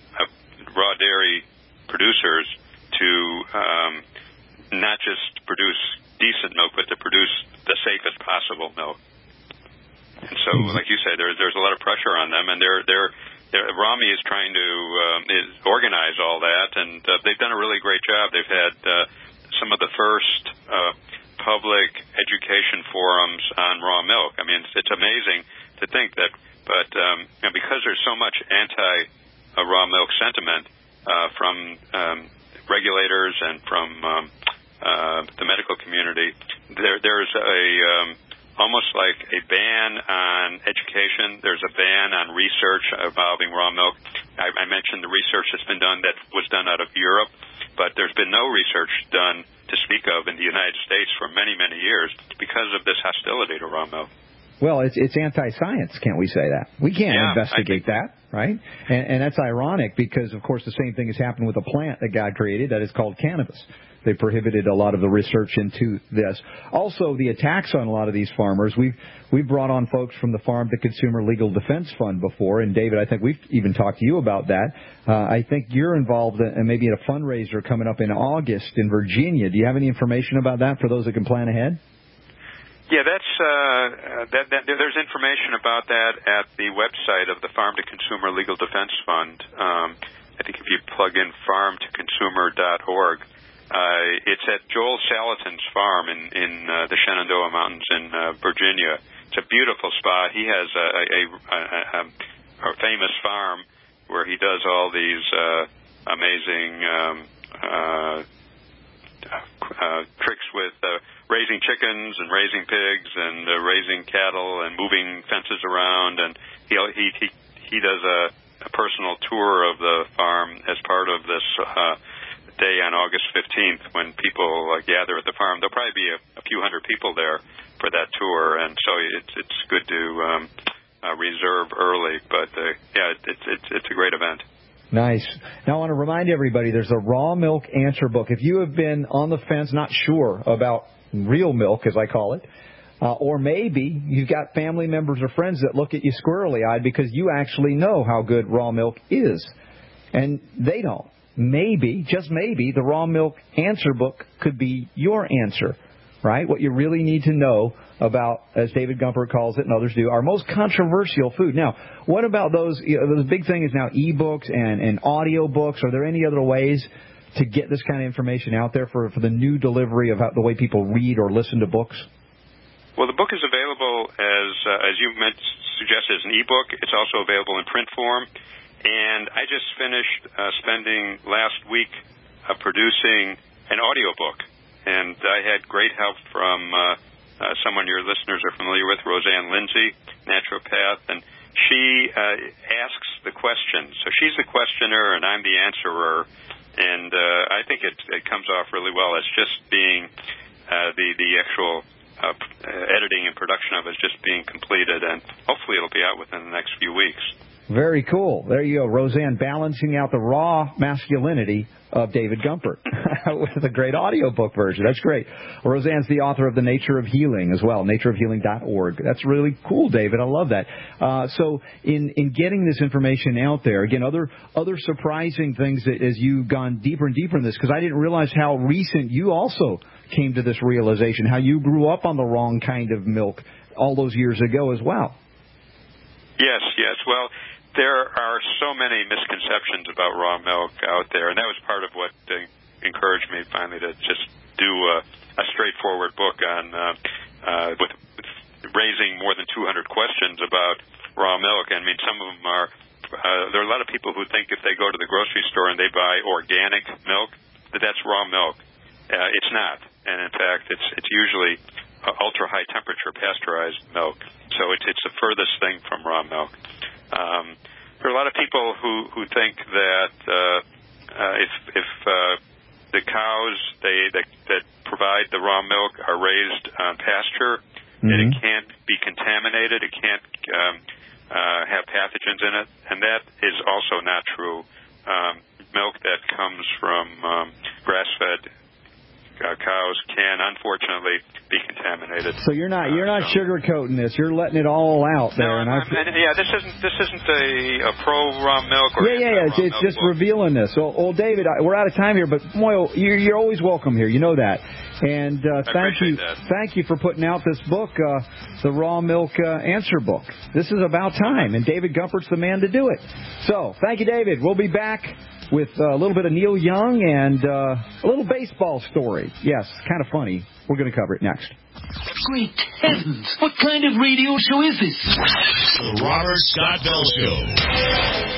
raw dairy producers to um, not just produce decent milk, but to produce the safest possible milk. And so, like you say, there, there's a lot of pressure on them, and they're they're, they're Rami is trying to um, is organize all that, and uh, they've done a really great job. They've had uh, some of the first uh, public education forums on raw milk. I mean, it's, it's amazing to think that, but um, you know, because there's so much anti a raw milk sentiment uh, from um, regulators and from um, uh, the medical community. There, there's a um, almost like a ban on education. There's a ban on research involving raw milk. I, I mentioned the research that's been done that was done out of Europe, but there's been no research done to speak of in the United States for many, many years because of this hostility to raw milk. Well, it's it's anti-science, can't we say that? We can't yeah, investigate that, right? And, and that's ironic because, of course, the same thing has happened with a plant that God created that is called cannabis. They prohibited a lot of the research into this. Also, the attacks on a lot of these farmers. We've, we've brought on folks from the Farm to Consumer Legal Defense Fund before, and, David, I think we've even talked to you about that. Uh, I think you're involved in maybe in a fundraiser coming up in August in Virginia. Do you have any information about that for those that can plan ahead? Yeah, that's uh, that, that. There's information about that at the website of the Farm to Consumer Legal Defense Fund. Um, I think if you plug in farm to consumer dot org, uh, it's at Joel Salatin's farm in in uh, the Shenandoah Mountains in uh, Virginia. It's a beautiful spot. He has a, a, a, a, a famous farm where he does all these uh, amazing um, uh, uh, tricks with uh, raising chickens and raising pigs and uh, raising cattle and moving fences around. And he he he, he does a, a personal tour of the farm as part of this uh, day on August fifteenth when people uh, gather at the farm. There'll probably be a, a few hundred people there for that tour, and so it's it's good to um, uh, reserve early. But uh, yeah, it's it's it's a great event. Nice. Now, I want to remind everybody there's a raw milk answer book. If you have been on the fence, not sure about real milk, as I call it, uh, or maybe you've got family members or friends that look at you squirrely-eyed because you actually know how good raw milk is, and they don't. Maybe, just maybe, the raw milk answer book could be your answer, right? What you really need to know about, as David Gumpert calls it and others do, our most controversial food. Now, what about those, you know, the big thing is now e-books and, and audio books. Are there any other ways to get this kind of information out there for, for the new delivery of how, the way people read or listen to books? Well, the book is available as, uh, as you meant, suggested, as an e-book. It's also available in print form. And I just finished uh, spending last week uh, producing an audio book. And I had great help from uh, uh, someone your listeners are familiar with, Roseanne Lindsay, naturopath, and she uh, asks the questions. So she's the questioner, and I'm the answerer, and uh, I think it, it comes off really well as just being uh, the the actual uh, editing and production of it is just being completed, and hopefully it'll be out within the next few weeks. Very cool. There you go, Roseanne, balancing out the raw masculinity of David Gumpert with a great audiobook version. That's great. Roseanne's the author of The Nature of Healing as well, nature of healing dot org. That's really cool, David. I love that. Uh, so in, in getting this information out there, again, other other surprising things that, as you've gone deeper and deeper in this, because I didn't realize how recent you also came to this realization, how you grew up on the wrong kind of milk all those years ago as well. Yes, yes. Well, there are so many misconceptions about raw milk out there, and that was part of what uh, encouraged me finally to just do a, a straightforward book on uh, uh, with, with raising more than two hundred questions about raw milk. I mean, some of them are, uh, there are a lot of people who think if they go to the grocery store and they buy organic milk, that that's raw milk. Uh, it's not, and in fact, it's it's usually uh, ultra-high temperature pasteurized milk, so it's it's the furthest thing from raw milk. Um, there are a lot of people who, who think that uh, uh, if if uh, the cows they that, that provide the raw milk are raised on pasture, mm-hmm. that it can't be contaminated, it can't um, uh, have pathogens in it, and that is also not true. Um, milk that comes from um, grass-fed Uh, cows can unfortunately be contaminated. So you're not you're not uh, so. sugarcoating this. You're letting it all out there. No, and I'm, I'm, yeah, this isn't this isn't a, a pro raw milk or yeah, yeah, yeah. It's, it's just book. revealing this. So, well, David, I, we're out of time here, but Moyle, you're, you're always welcome here. You know that. And uh, thank you, that. thank you for putting out this book, uh, the Raw Milk uh, Answer Book. This is about time, and David Gumpert's the man to do it. So, thank you, David. We'll be back with uh, a little bit of Neil Young and uh, a little baseball story. Yes, kind of funny. We're going to cover it next. Great heavens! What kind of radio show is this? The Robert Scott Bell Show.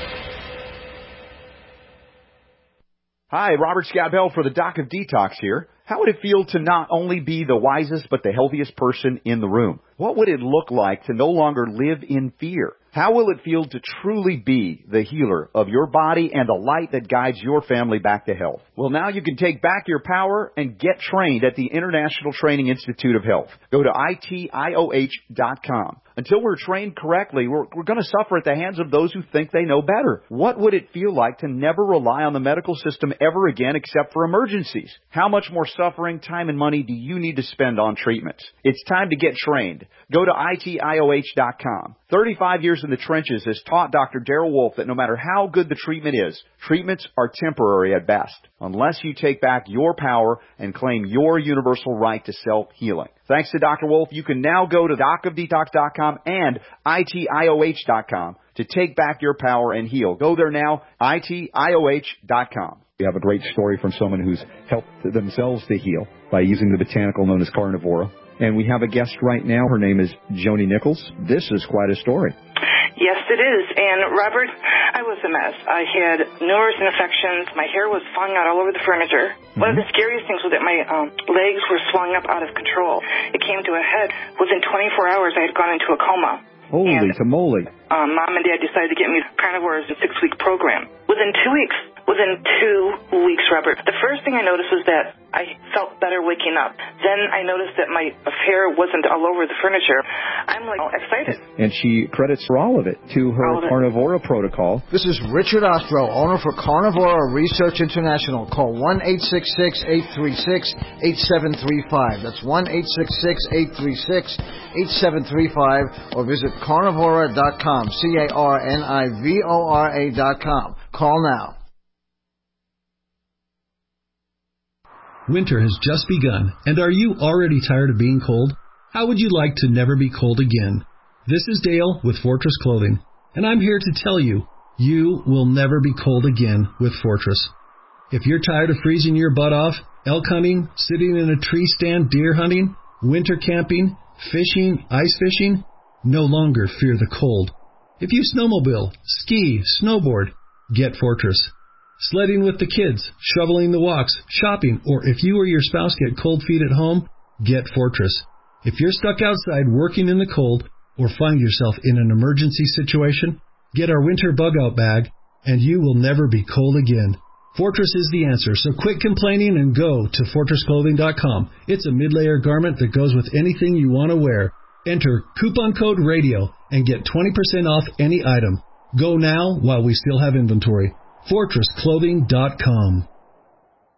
Hi, Robert Scott Bell for the Doc of Detox here. How would it feel to not only be the wisest but the healthiest person in the room? What would it look like to no longer live in fear? How will it feel to truly be the healer of your body and the light that guides your family back to health? Well, now you can take back your power and get trained at the International Training Institute of Health. Go to I T I O H dot com. Until we're trained correctly, we're, we're going to suffer at the hands of those who think they know better. What would it feel like to never rely on the medical system ever again except for emergencies? How much more suffering, time, and money do you need to spend on treatments? It's time to get trained. Go to I T I O H dot com. thirty-five years in the trenches has taught Doctor Darrell Wolfe that no matter how good the treatment is, treatments are temporary at best, unless you take back your power and claim your universal right to self-healing. Thanks to Doctor Wolfe, you can now go to doc of detox dot com and I T I O H dot com to take back your power and heal. Go there now, I T I O H dot com. We have a great story from someone who's helped themselves to heal by using the botanical known as carnivora. And we have a guest right now. Her name is Joni Nichols. This is quite a story. Yes, it is. And, Robert, I was a mess. I had numerous infections. My hair was falling out all over the furniture. Mm-hmm. One of the scariest things was that my um, legs were swelling up out of control. It came to a head. Within twenty-four hours, I had gone into a coma. Holy and, tamale. Um, Mom and Dad decided to get me carnivore as a six-week program. Within two weeks, within two weeks, Robert, the first thing I noticed was that I felt better waking up. Then I noticed that my hair wasn't all over the furniture. I'm, like, excited. And she credits for all of it to her Carnivora protocol. This is Richard Ostro, owner for Carnivora Research International. Call one eight six six, eight three six, eight seven three five. That's one eight six six, eight three six, eight seven three five. Or visit carnivora dot com. C A R N I V O R A dot com. Call now. Winter has just begun, and are you already tired of being cold? How would you like to never be cold again? This is Dale with Fortress Clothing, and I'm here to tell you, you will never be cold again with Fortress. If you're tired of freezing your butt off, elk hunting, sitting in a tree stand deer hunting, winter camping, fishing, ice fishing, no longer fear the cold. If you snowmobile, ski, snowboard, get Fortress. Sledding with the kids, shoveling the walks, shopping, or if you or your spouse get cold feet at home, get Fortress. If you're stuck outside working in the cold or find yourself in an emergency situation, get our winter bug-out bag, and you will never be cold again. Fortress is the answer, so quit complaining and go to fortress clothing dot com. It's a mid-layer garment that goes with anything you want to wear. Enter coupon code RADIO and get twenty percent off any item. Go now while we still have inventory. fortress clothing dot com.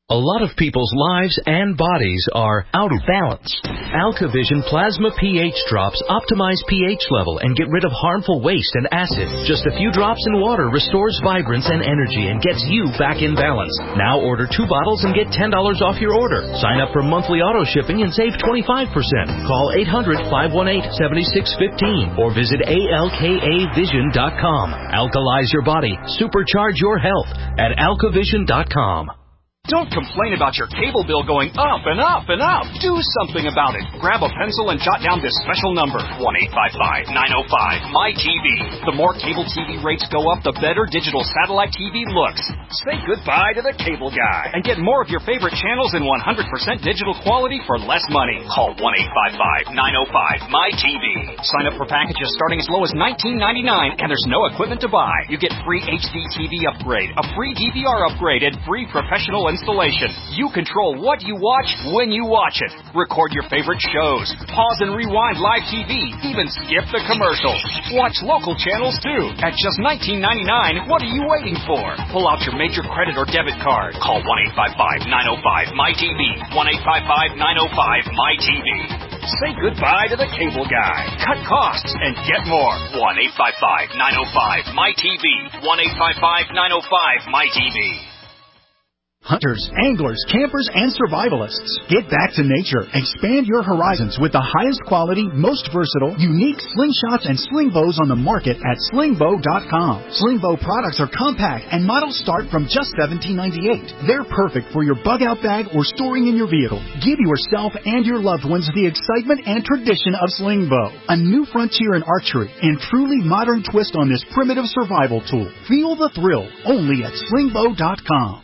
A lot of people's lives and bodies are out of balance. AlkaVision Plasma pH drops optimize pH level and get rid of harmful waste and acid. Just a few drops in water restores vibrance and energy and gets you back in balance. Now order two bottles and get ten dollars off your order. Sign up for monthly auto shipping and save twenty-five percent. Call eight hundred, five one eight, seven six one five or visit A L K A vision dot com. Alkalize your body. Supercharge your health at alka vision dot com. Don't complain about your cable bill going up and up and up. Do something about it. Grab a pencil and jot down this special number, one eight five five, nine oh five, M Y T V. The more cable T V rates go up, the better digital satellite T V looks. Say goodbye to the cable guy and get more of your favorite channels in one hundred percent digital quality for less money. Call one eight five five, nine oh five, M Y T V. Sign up for packages starting as low as nineteen ninety-nine, and there's no equipment to buy. You get free H D T V upgrade, a free D V R upgrade, and free professional installation. You control what you watch when you watch it. Record your favorite shows. Pause and rewind live T V. Even skip the commercials. Watch local channels too. At just nineteen ninety-nine, what are you waiting for? Pull out your major credit or debit card. Call one eight five five, nine oh five, M Y T V. one eight five five, nine oh five, M Y T V. Say goodbye to the cable guy. Cut costs and get more. one eight five five, nine oh five, M Y T V. one eight five five, nine oh five, M Y T V. Hunters, anglers, campers, and survivalists. Get back to nature. Expand your horizons with the highest quality, most versatile, unique slingshots and sling bows on the market at sling bow dot com. Sling bow products are compact and models start from just seventeen ninety-eight. They're perfect for your bug out bag or storing in your vehicle. Give yourself and your loved ones the excitement and tradition of sling bow. A new frontier in archery and truly modern twist on this primitive survival tool. Feel the thrill only at sling bow dot com.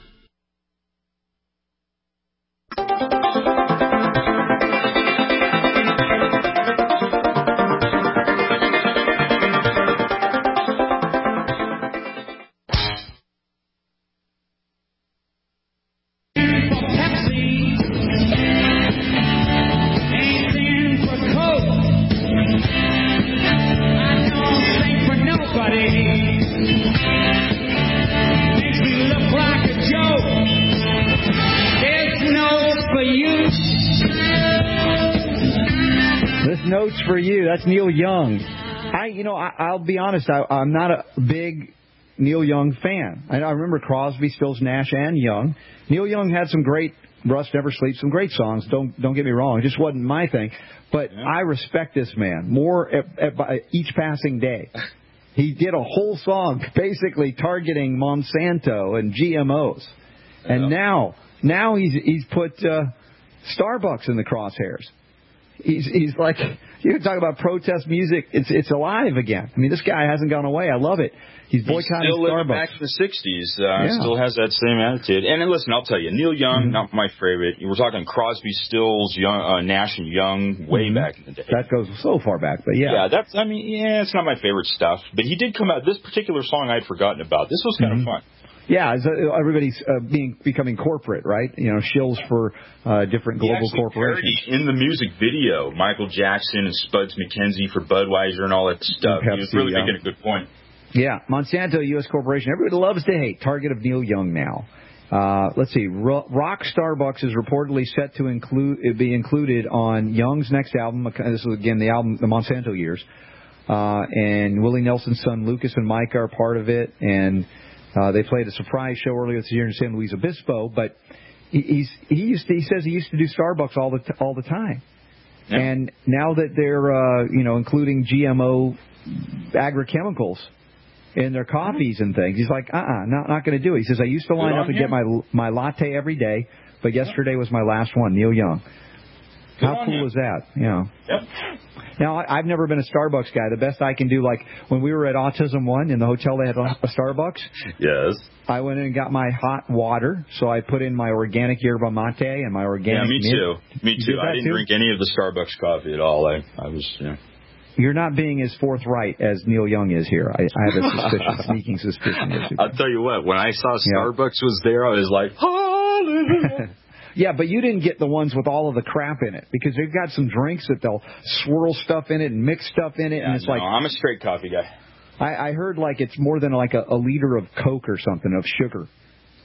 Notes for you. That's Neil Young. I, you know, I, I'll be honest. I, I'm not a big Neil Young fan. I, I remember Crosby, Stills, Nash, and Young. Neil Young had some great Rust Never Sleeps, some great songs. Don't don't get me wrong. It just wasn't my thing. But yeah. I respect this man more at, at, by each passing day. He did a whole song basically targeting Monsanto and G M Os, and yeah. now now he's he's put uh, Starbucks in the crosshairs. He's he's like, you talk about protest music. It's it's alive again. I mean, this guy hasn't gone away. I love it. He's boycotting He's still Starbucks. Living back in the sixties. Uh, yeah. Still has that same attitude. And then, listen, I'll tell you, Neil Young, mm-hmm. not my favorite. We're talking Crosby, Stills, Young, uh, Nash and Young, way mm-hmm. back in the day. That goes so far back, but yeah. Yeah, that's. I mean, yeah, it's not my favorite stuff. But he did come out. This particular song I'd forgotten about. This was kind mm-hmm. of fun. Yeah, everybody's uh, being becoming corporate, right? You know, shills for uh, different global corporations. In the music video, Michael Jackson and Spuds McKenzie for Budweiser and all that stuff. Pepsi, he was really yeah. making a good point. Yeah, Monsanto, U S corporation. Everybody loves to hate. Target of Neil Young now. Uh, let's see. Rock Starbucks is reportedly set to include be included on Young's next album. This is again the album, the Monsanto years. Uh, and Willie Nelson's son Lucas and Mike are part of it, and Uh, they played a surprise show earlier this year in San Luis Obispo, but he, he's he used to, he says he used to do Starbucks all the t- all the time, yeah. and now that they're uh, you know including G M O agrochemicals in their coffees and things, he's like, uh, uh-uh, not not going to do it. He says I used to line up and him. get my my latte every day, but yesterday was my last one. Neil Young. Good How cool him. is that? You know. Yep. Now, I, I've never been a Starbucks guy. The best I can do, like when we were at Autism One in the hotel, they had a, a Starbucks. Yes. I went in and got my hot water, so I put in my organic yerba mate and my organic. Yeah, me mint. too. Me too. I didn't too? drink any of the Starbucks coffee at all. I, I was, you know. You're not being as forthright as Neil Young is here. I, I have a suspicion, sneaking suspicion. I'll tell you what. When I saw Starbucks yeah. was there, I was like, hallelujah. Yeah, but you didn't get the ones with all of the crap in it, because they've got some drinks that they'll swirl stuff in it and mix stuff in it, yeah, and it's no, like I'm a straight coffee guy. I, I heard like it's more than like a, a liter of Coke or something of sugar.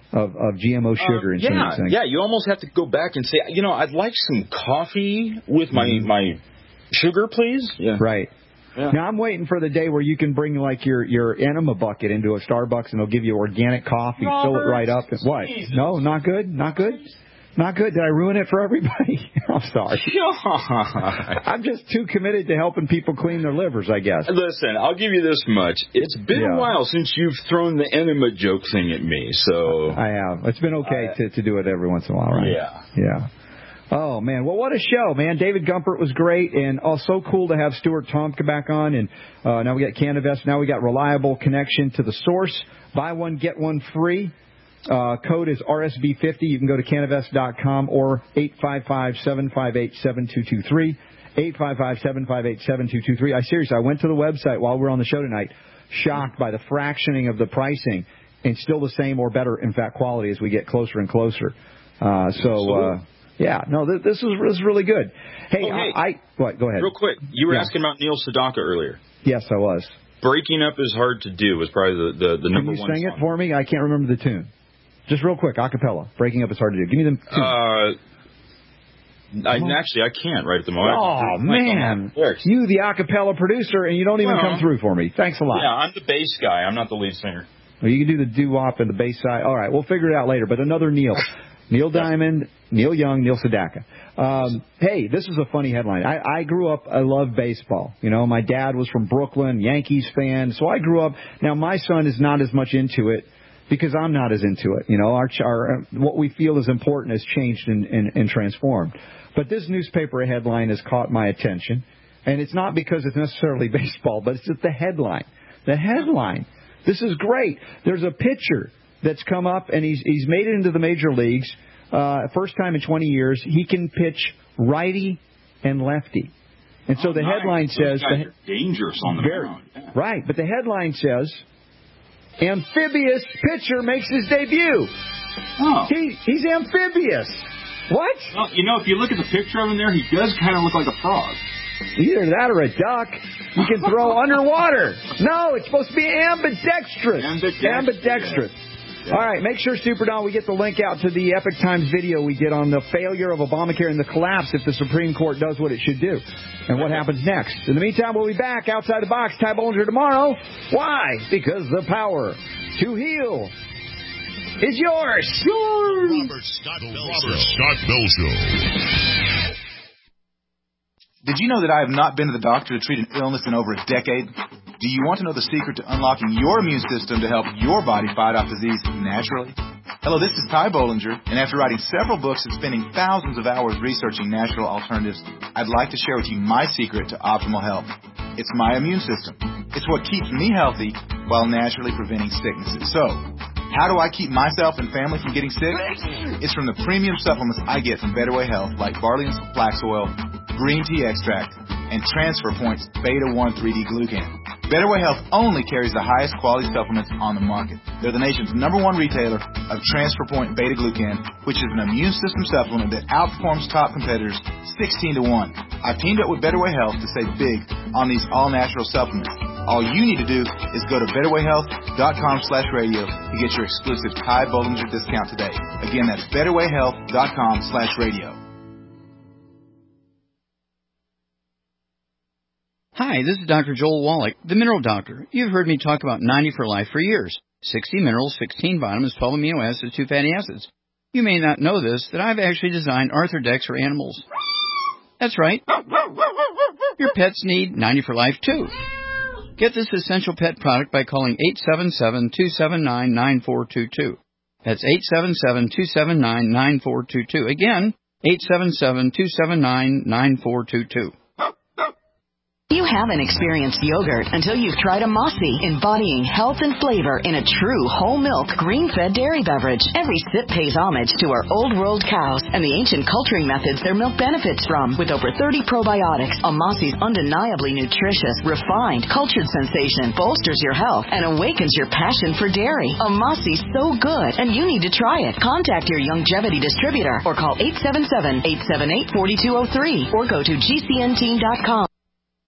of, of G M O sugar uh, and yeah, some of these things. Yeah, you almost have to go back and say, you know, I'd like some coffee with my mm-hmm. my sugar, please. Yeah. Right. Yeah. Now, I'm waiting for the day where you can bring, like, your, your enema bucket into a Starbucks and they'll give you organic coffee, Robert, fill it right up. And, what? Jesus. No, not good? Not good? Not good? Did I ruin it for everybody? I'm sorry. I'm just too committed to helping people clean their livers, I guess. Listen, I'll give you this much. It's been yeah. a while since you've thrown the enema joke thing at me, so... I have. It's been okay I, to, to do it every once in a while, right? Yeah. Yeah. Oh, man. Well, what a show, man. David Gumpert was great, and oh, so cool to have Stuart Tomka back on. And uh, now we got Canavest. Now we got reliable connection to the source. Buy one, get one free. Uh, code is R S B fifty. You can go to canavest dot com or eight five five, seven five eight, seven two two three. eight five five, seven five eight, seven two two three. I seriously, I went to the website while we were on the show tonight, shocked by the fractioning of the pricing, and still the same or better, in fact, quality as we get closer and closer. Uh, so, uh, yeah, no, th- this is this is really good. Hey, oh, hey, I, I what? Go ahead. Real quick, you were yeah. asking about Neil Sedaka earlier. Yes, I was. Breaking Up is Hard to Do was probably the, the, the number one Can you sing song. it for me? I can't remember the tune. Just real quick, a cappella. Breaking Up is Hard to Do. Give me the tune. Uh, I, actually, I can't right at the moment. Oh, man. You, the a cappella producer, and you don't even well, come through for me. Thanks a lot. Yeah, I'm the bass guy. I'm not the lead singer. Well, you can do the doo-wop and the bass side. All right, we'll figure it out later. But another Neil. Neil Diamond, Neil Young, Neil Sedaka. Um, hey, this is a funny headline. I, I grew up, I love baseball. You know, my dad was from Brooklyn, Yankees fan. So I grew up. Now, my son is not as much into it because I'm not as into it. You know, our, our what we feel is important has changed and, and, and transformed. But this newspaper headline has caught my attention. And it's not because it's necessarily baseball, but it's just the headline. The headline. This is great. There's a pitcher that's come up, and he's he's made it into the major leagues. Uh, first time in twenty years. He can pitch righty and lefty. And so oh, the nice. headline Those says... guys are dangerous on the very, mound. Yeah. Right, but the headline says, amphibious pitcher makes his debut. Oh. He, he's amphibious. What? Well, you know, if you look at the picture of him there, he does kind of look like a frog. Either that or a duck. You can throw underwater. No, it's supposed to be ambidextrous. Ambidextrous. Ambidextrous. Yeah. All right, make sure, Super Don, we get the link out to the Epic Times video we did on the failure of Obamacare and the collapse if the Supreme Court does what it should do and what happens next. In the meantime, we'll be back outside the box. Ty Bollinger tomorrow. Why? Because the power to heal is yours. Yours. Robert Scott Bell Robert Scott Bell Show. Did you know that I have not been to the doctor to treat an illness in over a decade? Do you want to know the secret to unlocking your immune system to help your body fight off disease naturally? Hello, this is Ty Bollinger, and after writing several books and spending thousands of hours researching natural alternatives, I'd like to share with you my secret to optimal health. It's my immune system. It's what keeps me healthy while naturally preventing sicknesses. So, how do I keep myself and family from getting sick? It's from the premium supplements I get from Better Way Health, like barley and flax oil, green tea extract, and Transfer Point's Beta one three D Glucan. Better Way Health only carries the highest quality supplements on the market. They're the nation's number one retailer of Transfer Point Beta Glucan, which is an immune system supplement that outperforms top competitors sixteen to one. I've teamed up with Better Way Health to save big on these all-natural supplements. All you need to do is go to betterwayhealth.com slash radio to get your exclusive Ty Bollinger discount today. Again, that's betterwayhealth.com slash radio. Hi, this is Doctor Joel Wallach, the Mineral Doctor. You've heard me talk about ninety for Life for years. sixty minerals, sixteen vitamins, twelve amino acids, two fatty acids. You may not know this, that I've actually designed Arthrodex for animals. That's right. Your pets need ninety for Life, too. Get this essential pet product by calling eight seven seven, two seven nine, nine four two two. That's eight seven seven, two seven nine, nine four two two. Again, eight seven seven, two seven nine, nine four two two. You haven't experienced yogurt until you've tried a Mossy, embodying health and flavor in a true whole milk, green-fed dairy beverage. Every sip pays homage to our old world cows and the ancient culturing methods their milk benefits from. With over thirty probiotics, a Mossy's undeniably nutritious, refined, cultured sensation bolsters your health and awakens your passion for dairy. A Mossy's so good, and you need to try it. Contact your Longevity distributor or call eight seven seven, eight seven eight, four two zero three or go to G C N team dot com.